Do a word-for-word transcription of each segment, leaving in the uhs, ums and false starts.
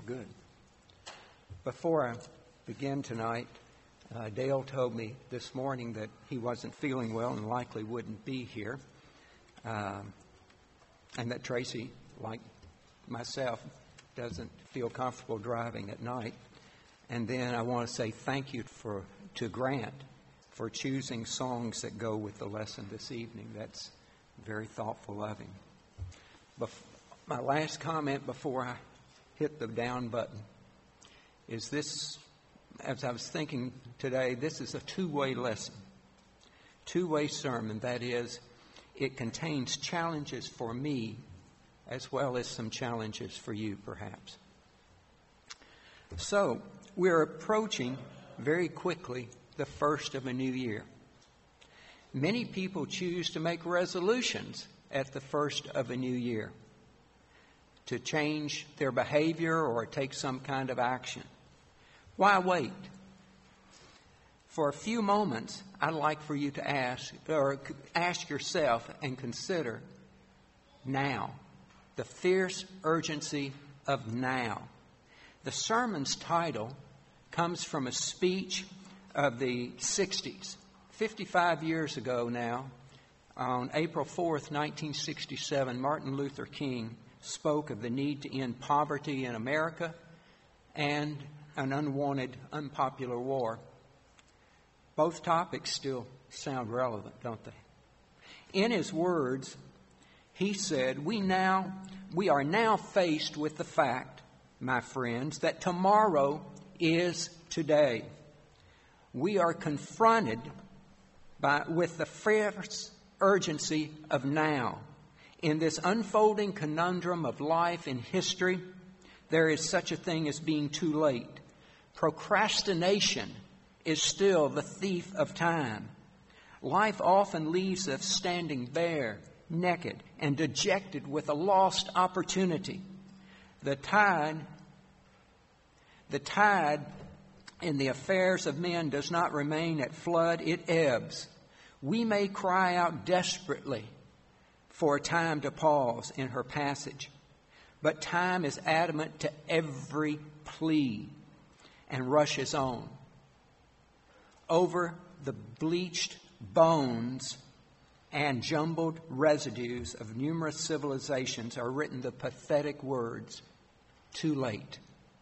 Good. Before I begin tonight, uh, Dale told me this morning that he wasn't feeling well and likely wouldn't be here. Um, and that Tracy, like myself, doesn't feel comfortable driving at night. And then I want to say thank you for to Grant for choosing songs that go with the lesson this evening. That's very thoughtful of him. Bef- my last comment before I hit the down button is this: as I was thinking today, this is a two-way lesson, two-way sermon. That is, it contains challenges for me as well as some challenges for you, perhaps. So, we're approaching very quickly the first of a new year. Many people choose to make resolutions at the first of a new year to change their behavior or take some kind of action. Why wait? For a few moments, I'd like for you to ask, or ask yourself and consider now, the fierce urgency of now. The sermon's title comes from a speech of the sixties, fifty-five years ago now. On April fourth, nineteen sixty-seven, Martin Luther King spoke of the need to end poverty in America and an unwanted, unpopular war. Both topics still sound relevant, don't they? In his words, he said, we now, we are now faced with the fact, my friends, that tomorrow is today. We are confronted by, with the fierce urgency of now. In this unfolding conundrum of life and history, there is such a thing as being too late. Procrastination is still the thief of time. Life often leaves us standing bare, naked, and dejected with a lost opportunity. The tide, the tide in the affairs of men does not remain at flood, it ebbs. We may cry out desperately for a time to pause in her passage, but time is adamant to every plea and rushes on. Over the bleached bones and jumbled residues of numerous civilizations are written the pathetic words, too late.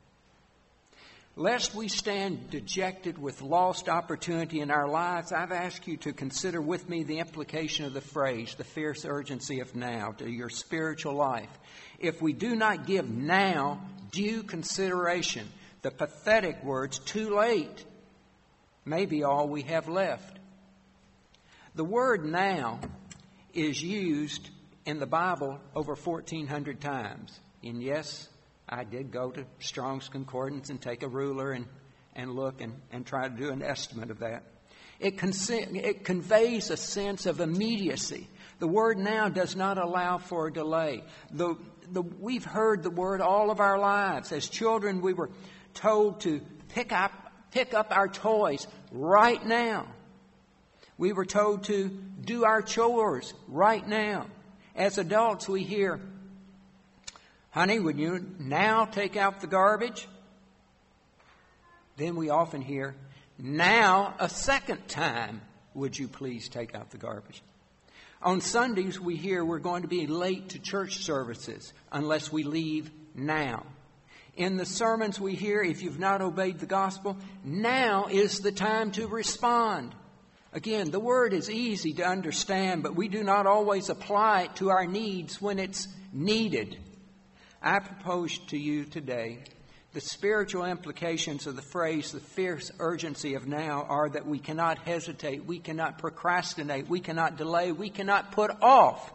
Lest we stand dejected with lost opportunity in our lives, I've asked you to consider with me the implication of the phrase, the fierce urgency of now, to your spiritual life. If we do not give now due consideration, the pathetic words, too late, may be all we have left. The word now is used in the Bible over fourteen hundred times. And yes, I did go to Strong's Concordance and take a ruler and, and look and, and try to do an estimate of that. It, con- it conveys a sense of immediacy. The word now does not allow for a delay. The, the, we've heard the word all of our lives. As children, we were told to pick up, pick up our toys right now. We were told to do our chores right now. As adults, we hear, honey, would you now take out the garbage? Then we often hear, now a second time, would you please take out the garbage? On Sundays, we hear we're going to be late to church services unless we leave now. In the sermons we hear, if you've not obeyed the gospel, now is the time to respond. Again, the word is easy to understand, but we do not always apply it to our needs when it's needed. I propose to you today the spiritual implications of the phrase, the fierce urgency of now, are that we cannot hesitate, we cannot procrastinate, we cannot delay, we cannot put off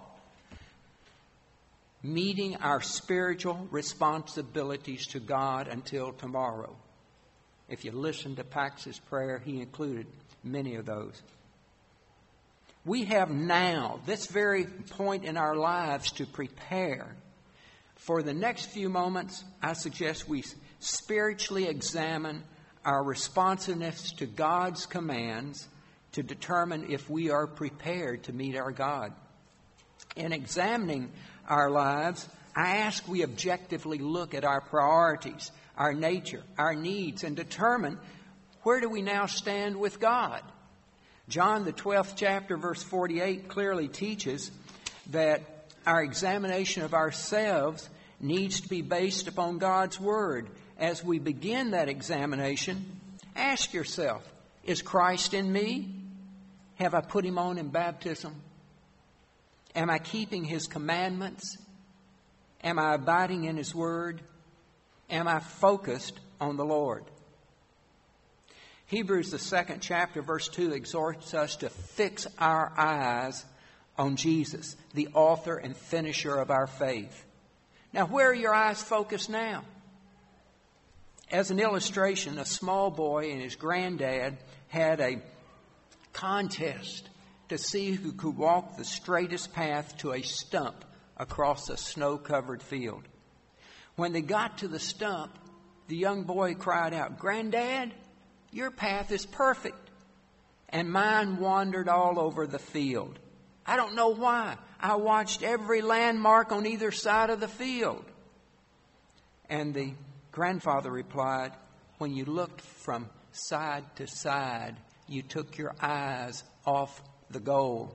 meeting our spiritual responsibilities to God until tomorrow. If you listen to Pax's prayer, he included many of those. We have now, this very point in our lives, to prepare. For the next few moments, I suggest we spiritually examine our responsiveness to God's commands to determine if we are prepared to meet our God. In examining our lives, I ask we objectively look at our priorities, our nature, our needs, and determine where do we now stand with God. John, the twelfth chapter, verse forty-eight, clearly teaches that our examination of ourselves needs to be based upon God's Word. As we begin that examination, ask yourself, is Christ in me? Have I put Him on in baptism? Am I keeping His commandments? Am I abiding in His Word? Am I focused on the Lord? Hebrews, the second chapter, verse two, exhorts us to fix our eyes on Jesus, the author and finisher of our faith. Now, where are your eyes focused now? As an illustration, a small boy and his granddad had a contest to see who could walk the straightest path to a stump across a snow-covered field. When they got to the stump, the young boy cried out, "Granddad, your path is perfect, and mine wandered all over the field. I don't know why. I watched every landmark on either side of the field." And the grandfather replied, "When you looked from side to side, you took your eyes off the goal."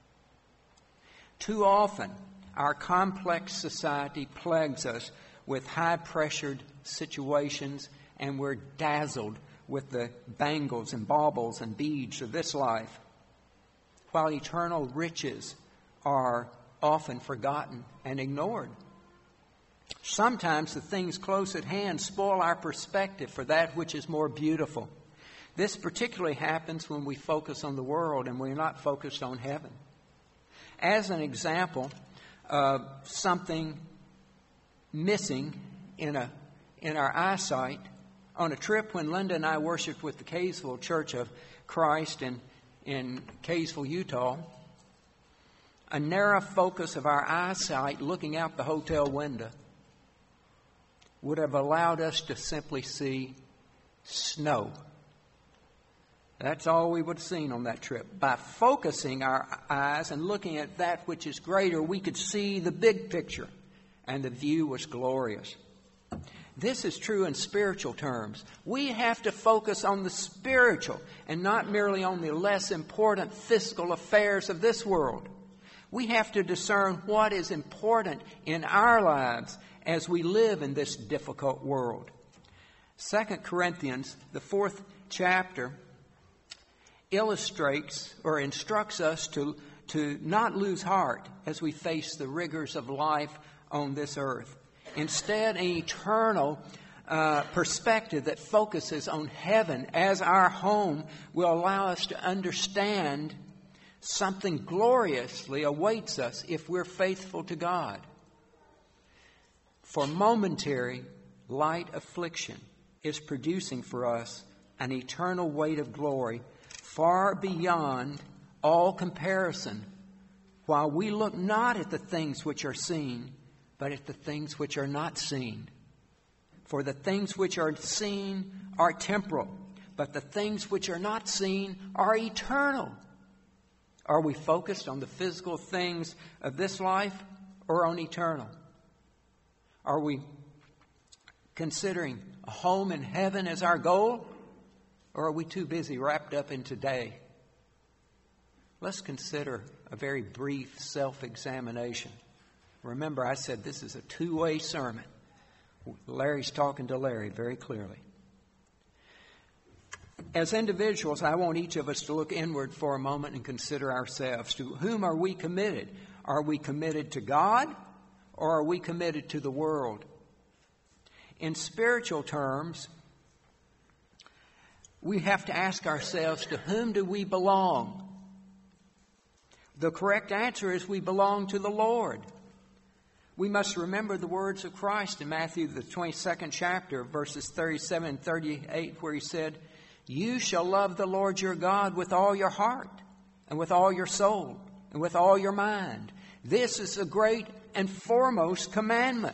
Too often, our complex society plagues us with high-pressured situations, and we're dazzled with the bangles and baubles and beads of this life, while eternal riches are often forgotten and ignored. Sometimes the things close at hand spoil our perspective for that which is more beautiful. This particularly happens when we focus on the world and we're not focused on heaven. As an example of something missing in a in our eyesight, on a trip when Linda and I worshiped with the Kaysville Church of Christ in, in Kaysville, Utah, a narrow focus of our eyesight looking out the hotel window would have allowed us to simply see snow. That's all we would have seen on that trip. By focusing our eyes and looking at that which is greater, we could see the big picture, and the view was glorious. This is true in spiritual terms. We have to focus on the spiritual and not merely on the less important physical affairs of this world. We have to discern what is important in our lives as we live in this difficult world. Second Corinthians, the fourth chapter, illustrates or instructs us to, to not lose heart as we face the rigors of life on this earth. Instead, an eternal uh, perspective that focuses on heaven as our home will allow us to understand something gloriously awaits us if we're faithful to God. For momentary light affliction is producing for us an eternal weight of glory far beyond all comparison, while we look not at the things which are seen, but at the things which are not seen. For the things which are seen are temporal, but the things which are not seen are eternal. Are we focused on the physical things of this life or on eternal? Are we considering a home in heaven as our goal, or are we too busy wrapped up in today? Let's consider a very brief self-examination. Remember, I said this is a two-way sermon. Larry's talking to Larry very clearly. As individuals, I want each of us to look inward for a moment and consider ourselves. To whom are we committed? Are we committed to God, or are we committed to the world? In spiritual terms, we have to ask ourselves, to whom do we belong? The correct answer is we belong to the Lord. We must remember the words of Christ in Matthew, the twenty-second chapter, verses thirty-seven and thirty-eight, where He said, "You shall love the Lord your God with all your heart, and with all your soul, and with all your mind. This is the great and foremost commandment."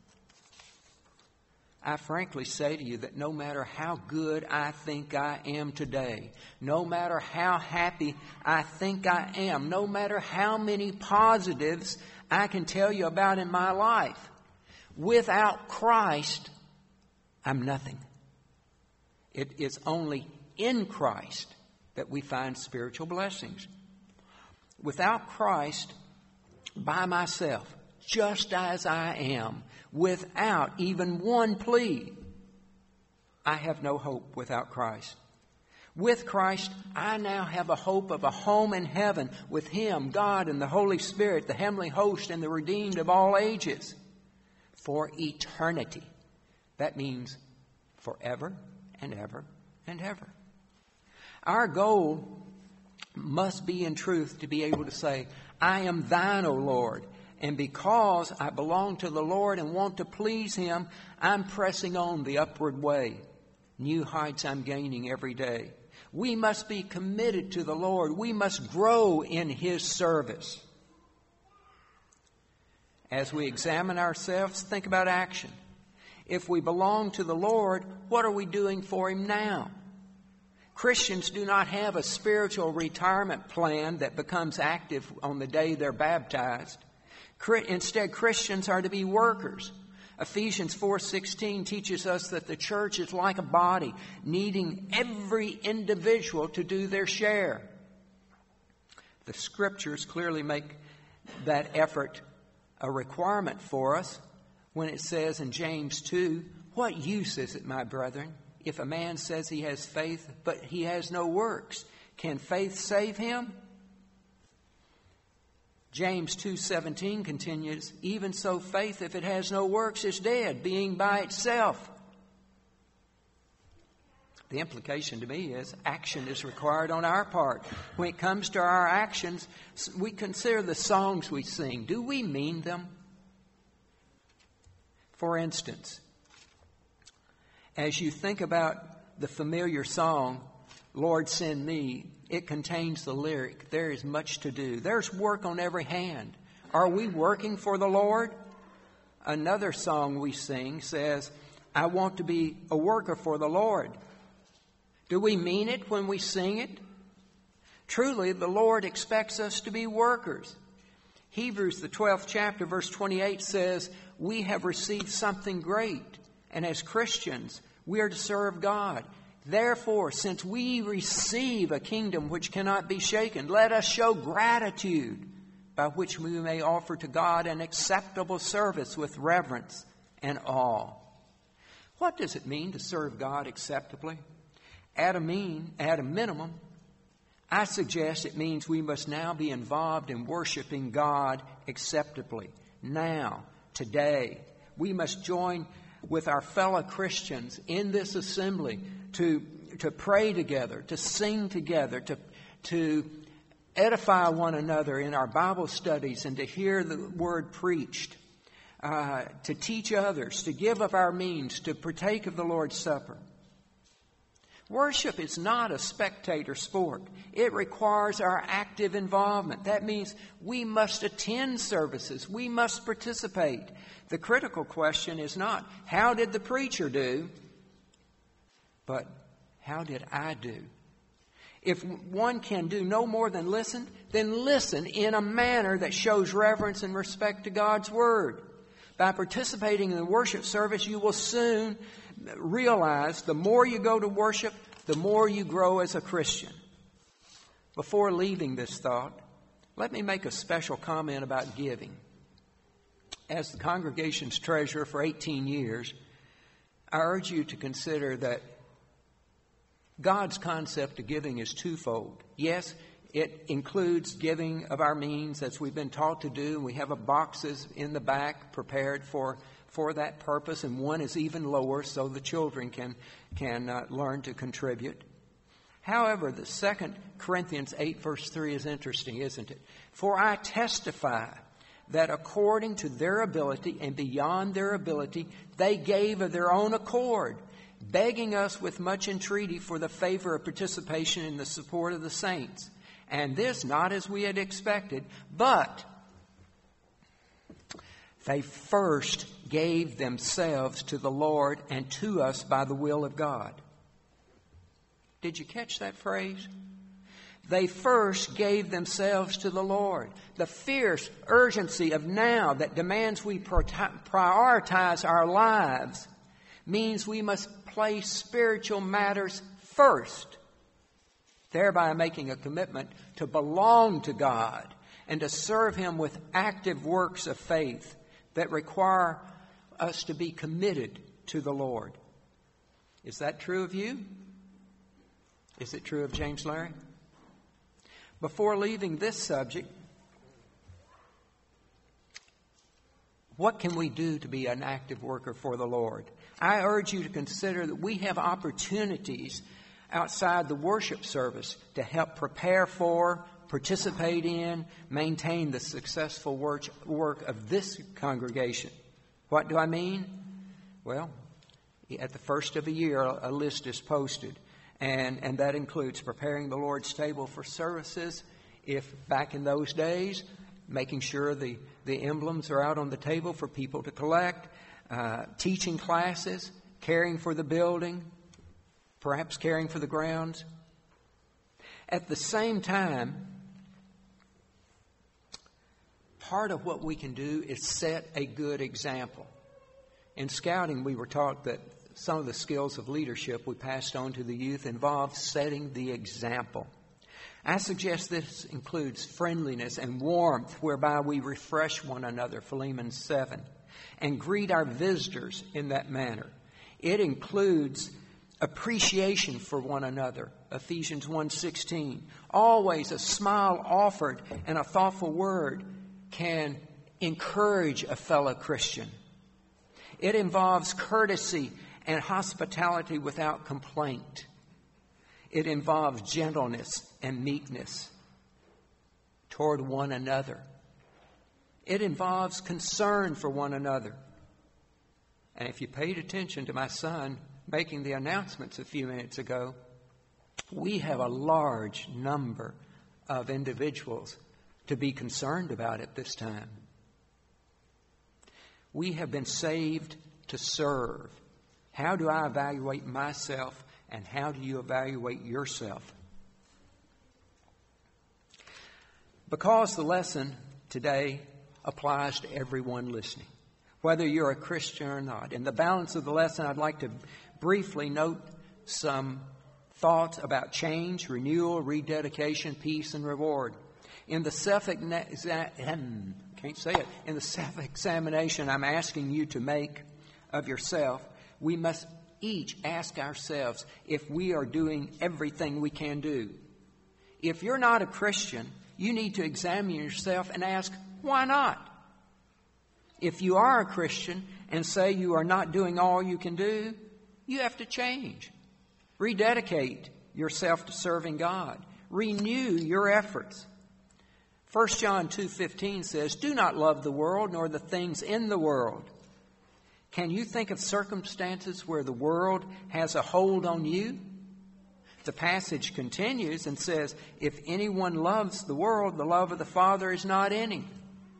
I frankly say to you that no matter how good I think I am today, no matter how happy I think I am, no matter how many positives I can tell you about in my life. Without Christ, I'm nothing. It is only in Christ that we find spiritual blessings. Without Christ, by myself, just as I am, without even one plea, I have no hope without Christ. With Christ, I now have a hope of a home in heaven with Him, God, and the Holy Spirit, the heavenly host, and the redeemed of all ages, for eternity. That means forever and ever and ever. Our goal must be in truth to be able to say, I am thine, O Lord. And because I belong to the Lord and want to please Him, I'm pressing on the upward way. New heights I'm gaining every day. We must be committed to the Lord. We must grow in His service. As we examine ourselves, think about action. If we belong to the Lord, what are we doing for Him now? Christians do not have a spiritual retirement plan that becomes active on the day they're baptized. Instead, Christians are to be workers. Ephesians four sixteen teaches us that the church is like a body, needing every individual to do their share. The Scriptures clearly make that effort a requirement for us when it says in James two, what use is it, my brethren, if a man says he has faith, but he has no works? Can faith save him? James two seventeen continues, even so faith, if it has no works, is dead, being by itself. The implication to me is action is required on our part. When it comes to our actions, we consider the songs we sing. Do we mean them? For instance, as you think about the familiar song, Lord, Send Me, it contains the lyric, there is much to do. There's work on every hand. Are we working for the Lord? Another song we sing says, I want to be a worker for the Lord. Do we mean it when we sing it? Truly, the Lord expects us to be workers. Hebrews, the twelfth chapter, verse twenty-eight says, we have received something great, and as Christians, we are to serve God. Therefore, since we receive a kingdom which cannot be shaken, let us show gratitude by which we may offer to God an acceptable service with reverence and awe. What does it mean to serve God acceptably? At a mean, at a minimum, I suggest it means we must now be involved in worshiping God acceptably. Now, today, we must join with our fellow Christians in this assembly to, to pray together, to sing together, to, to edify one another in our Bible studies and to hear the word preached, uh, to teach others, to give of our means, to partake of the Lord's Supper. Worship is not a spectator sport. It requires our active involvement. That means we must attend services. We must participate. The critical question is not, how did the preacher do? But, how did I do? If one can do no more than listen, then listen in a manner that shows reverence and respect to God's Word. By participating in the worship service, you will soon realize the more you go to worship, the more you grow as a Christian. Before leaving this thought, let me make a special comment about giving. As the congregation's treasurer for eighteen years, I urge you to consider that God's concept of giving is twofold. Yes, it includes giving of our means as we've been taught to do. We have a boxes in the back prepared for, for that purpose, and one is even lower so the children can, can uh, learn to contribute. However, the Second Corinthians eight verse three is interesting, isn't it? For I testify that according to their ability and beyond their ability, they gave of their own accord, begging us with much entreaty for the favor of participation in the support of the saints. And this not as we had expected, but they first gave themselves to the Lord and to us by the will of God. Did you catch that phrase? They first gave themselves to the Lord. The fierce urgency of now that demands we prioritize our lives means we must place spiritual matters first, thereby making a commitment to belong to God and to serve Him with active works of faith that require us to be committed to the Lord. Is that true of you? Is it true of James Larry? Before leaving this subject, what can we do to be an active worker for the Lord? I urge you to consider that we have opportunities outside the worship service to help prepare for, participate in, maintain the successful work, work of this congregation. What do I mean? Well, at the first of the year, a list is posted. And, and that includes preparing the Lord's table for services. If back in those days, making sure the, the emblems are out on the table for people to collect, uh, teaching classes, caring for the building, perhaps caring for the grounds. At the same time, part of what we can do is set a good example. In scouting, we were taught that some of the skills of leadership we passed on to the youth involve setting the example. I suggest this includes friendliness and warmth, whereby we refresh one another, Philemon seven, and greet our visitors in that manner. It includes appreciation for one another, Ephesians one sixteen. Always a smile offered and a thoughtful word can encourage a fellow Christian. It involves courtesy and hospitality without complaint. It involves gentleness and meekness toward one another. It involves concern for one another. And if you paid attention to my son making the announcements a few minutes ago, we have a large number of individuals to be concerned about at this time. We have been saved to serve. How do I evaluate myself, and how do you evaluate yourself? Because the lesson today applies to everyone listening, whether you're a Christian or not. In the balance of the lesson, I'd like to briefly note some thoughts about change, renewal, rededication, peace, and reward. In the self can't say it. In the self-examination I'm asking you to make of yourself, we must each ask ourselves if we are doing everything we can do. If you're not a Christian, you need to examine yourself and ask, why not? If you are a Christian and say you are not doing all you can do, you have to change. Rededicate yourself to serving God. Renew your efforts. First John two fifteen says, do not love the world nor the things in the world. Can you think of circumstances where the world has a hold on you? The passage continues and says, if anyone loves the world, the love of the Father is not in him.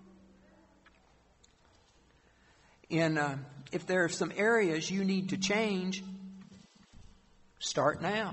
In, uh, if there are some areas you need to change, start now.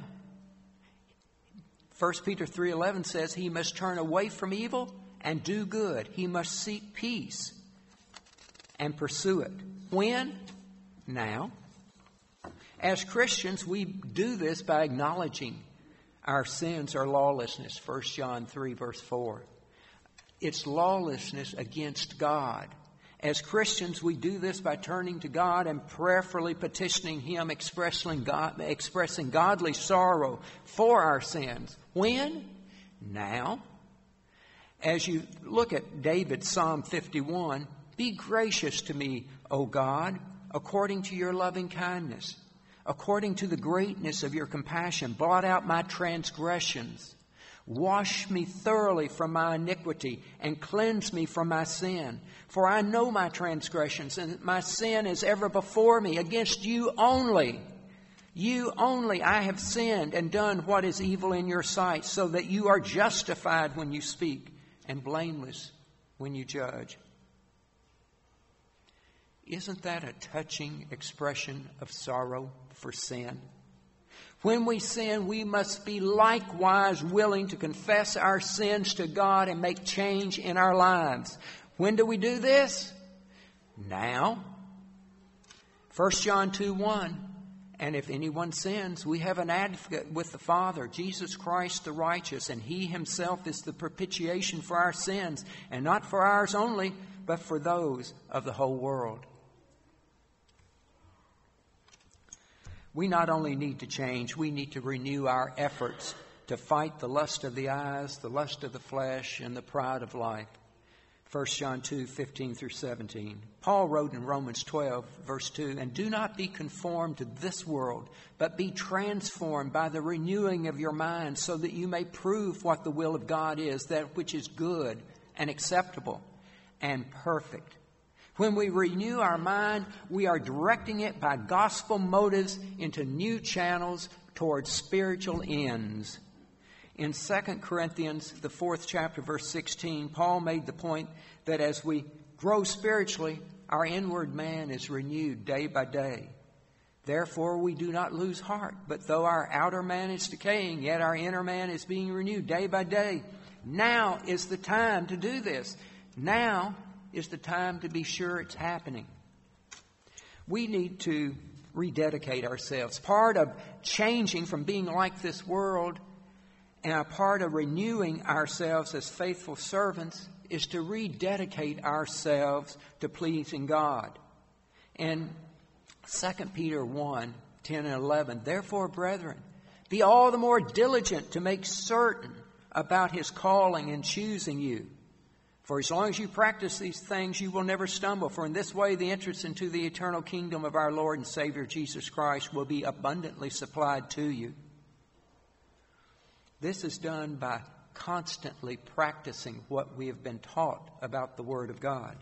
First Peter three eleven says he must turn away from evil and do good. He must seek peace and pursue it. When? Now. As Christians, we do this by acknowledging our sins or lawlessness. First John three verse four. It's lawlessness against God. As Christians, we do this by turning to God and prayerfully petitioning Him, expressing, God, expressing godly sorrow for our sins. When? Now. As you look at David's Psalm fifty-one, be gracious to me, O God, according to your loving kindness. According to the greatness of your compassion, blot out my transgressions. Wash me thoroughly from my iniquity and cleanse me from my sin. For I know my transgressions, and my sin is ever before me. Against you only, you only I have sinned and done what is evil in your sight, so that you are justified when you speak and blameless when you judge. Isn't that a touching expression of sorrow for sin? When we sin, we must be likewise willing to confess our sins to God and make change in our lives. When do we do this? Now. First John two one. And if anyone sins, we have an advocate with the Father, Jesus Christ the righteous, and He Himself is the propitiation for our sins, and not for ours only, but for those of the whole world. We not only need to change, we need to renew our efforts to fight the lust of the eyes, the lust of the flesh, and the pride of life. First John two, fifteen through seventeen. Paul wrote in Romans twelve, verse two, and do not be conformed to this world, but be transformed by the renewing of your mind, so that you may prove what the will of God is, that which is good and acceptable and perfect. When we renew our mind, we are directing it by gospel motives into new channels towards spiritual ends. In Second Corinthians, the fourth chapter, verse sixteen, Paul made the point that as we grow spiritually, our inward man is renewed day by day. Therefore, we do not lose heart, but though our outer man is decaying, yet our inner man is being renewed day by day. Now is the time to do this. Now is the time to be sure it's happening. We need to rededicate ourselves. Part of changing from being like this world and a part of renewing ourselves as faithful servants is to rededicate ourselves to pleasing God. In Second Peter one, ten and eleven, therefore, brethren, be all the more diligent to make certain about His calling and choosing you. For as long as you practice these things, you will never stumble. For in this way, the entrance into the eternal kingdom of our Lord and Savior Jesus Christ will be abundantly supplied to you. This is done by constantly practicing what we have been taught about the Word of God.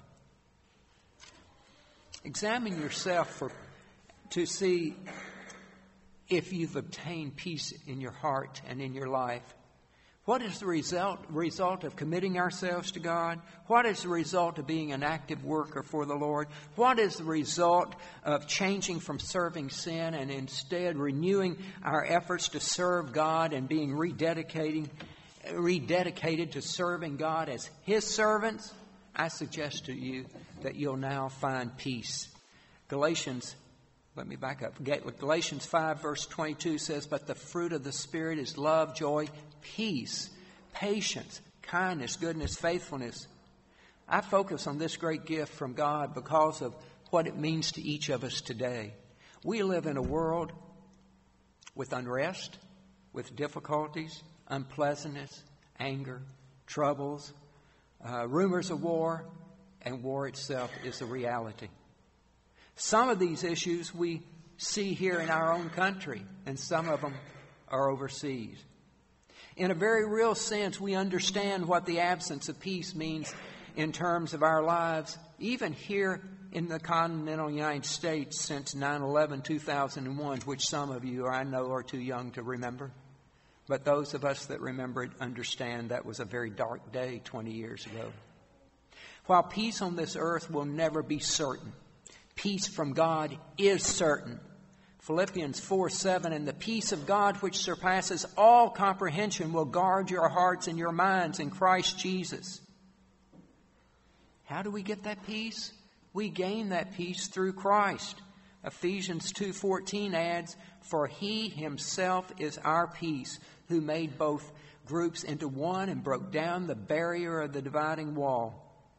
Examine yourself for, to see if you've obtained peace in your heart and in your life. What is the result, result of committing ourselves to God? What is the result of being an active worker for the Lord? What is the result of changing from serving sin and instead renewing our efforts to serve God and being rededicating, rededicated to serving God as His servants? I suggest to you that you'll now find peace. Galatians, let me back up. Galatians five verse twenty-two says, but the fruit of the Spirit is love, joy, peace, patience, kindness, goodness, faithfulness. I focus on this great gift from God because of what it means to each of us today. We live in a world with unrest, with difficulties, unpleasantness, anger, troubles, uh, rumors of war, and war itself is a reality. Some of these issues we see here in our own country, and some of them are overseas. In a very real sense, we understand what the absence of peace means in terms of our lives, even here in the continental United States since nine eleven two thousand one, which some of you, I know, are too young to remember. But those of us that remember it understand that was a very dark day twenty years ago. While peace on this earth will never be certain, peace from God is certain. Philippians four seven, and the peace of God which surpasses all comprehension will guard your hearts and your minds in Christ Jesus. How do we get that peace? We gain that peace through Christ. Ephesians two fourteen adds, for He Himself is our peace, who made both groups into one and broke down the barrier of the dividing wall.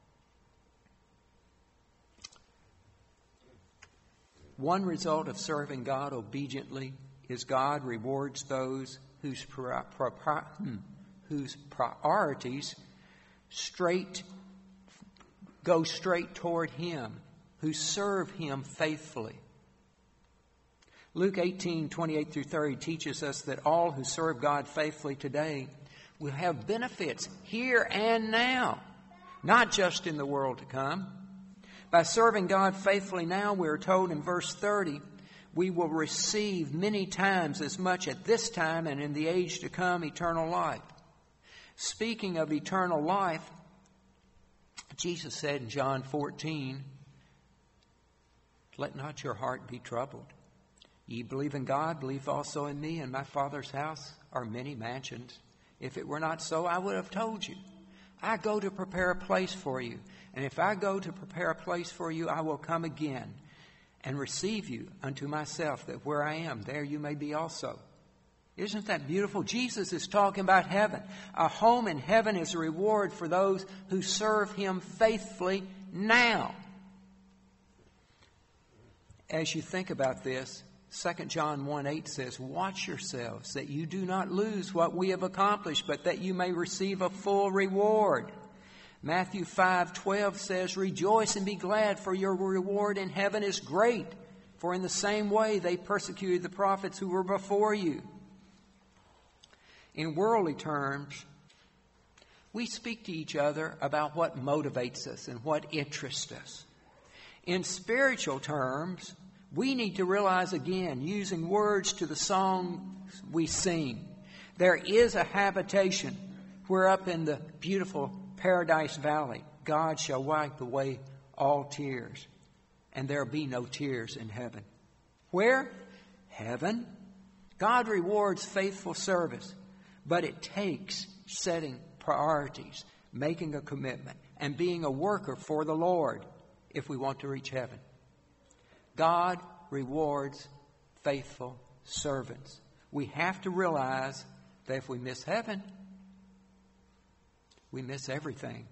One result of serving God obediently is God rewards those whose, pri- pri- whose priorities straight go straight toward Him, who serve Him faithfully. Luke eighteen, twenty-eight through thirty teaches us that all who serve God faithfully today will have benefits here and now, not just in the world to come. By serving God faithfully now, we're told in verse thirty, we will receive many times as much at this time and in the age to come eternal life. Speaking of eternal life, Jesus said in John fourteen, let not your heart be troubled. Ye believe in God, believe also in me. In my Father's house are many mansions. If it were not so, I would have told you. I go to prepare a place for you. And if I go to prepare a place for you, I will come again and receive you unto myself, that where I am, there you may be also. Isn't that beautiful? Jesus is talking about heaven. A home in heaven is a reward for those who serve Him faithfully now. As you think about this, Second John one eight says, watch yourselves that you do not lose what we have accomplished, but that you may receive a full reward. Matthew five twelve says, rejoice and be glad, for your reward in heaven is great. For in the same way they persecuted the prophets who were before you. In worldly terms, we speak to each other about what motivates us and what interests us. In spiritual terms, we need to realize again, using words to the songs we sing, there is a habitation where up in the beautiful Paradise Valley, God shall wipe away all tears, and there'll be no tears in heaven. Where? Heaven. God rewards faithful service, but it takes setting priorities, making a commitment, and being a worker for the Lord if we want to reach heaven. God rewards faithful servants. We have to realize that if we miss heaven, we miss everything.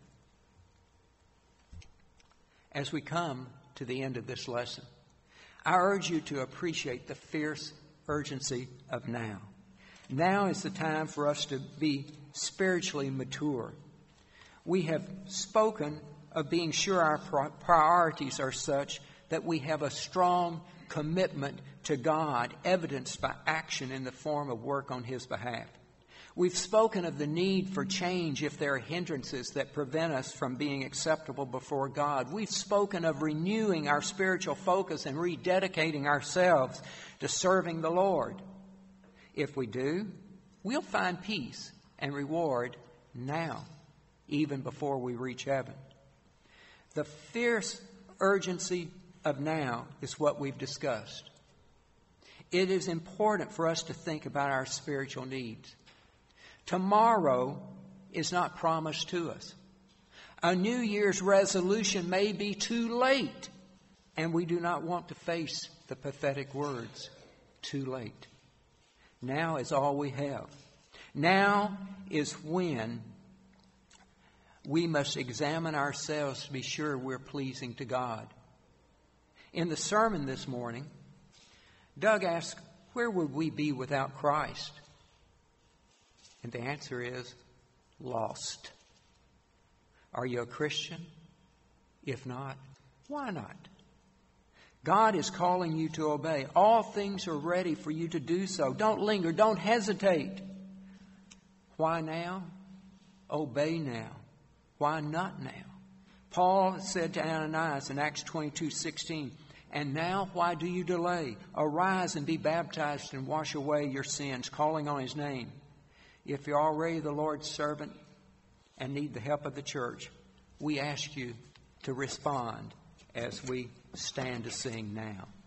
As we come to the end of this lesson, I urge you to appreciate the fierce urgency of now. Now is the time for us to be spiritually mature. We have spoken of being sure our priorities are such that we have a strong commitment to God, evidenced by action in the form of work on His behalf. We've spoken of the need for change if there are hindrances that prevent us from being acceptable before God. We've spoken of renewing our spiritual focus and rededicating ourselves to serving the Lord. If we do, we'll find peace and reward now, even before we reach heaven. The fierce urgency of now is what we've discussed. It is important for us to think about our spiritual needs. Tomorrow is not promised to us. A New Year's resolution may be too late, and we do not want to face the pathetic words, too late. Now is all we have. Now is when we must examine ourselves to be sure we're pleasing to God. In the sermon this morning, Doug asked, where would we be without Christ? And the answer is, lost. Are you a Christian? If not, why not? God is calling you to obey. All things are ready for you to do so. Don't linger. Don't hesitate. Why now? Obey now. Why not now? Paul said to Ananias in Acts twenty-two sixteen, and now why do you delay? Arise and be baptized and wash away your sins, calling on His name. If you're already the Lord's servant and need the help of the church, we ask you to respond as we stand to sing now.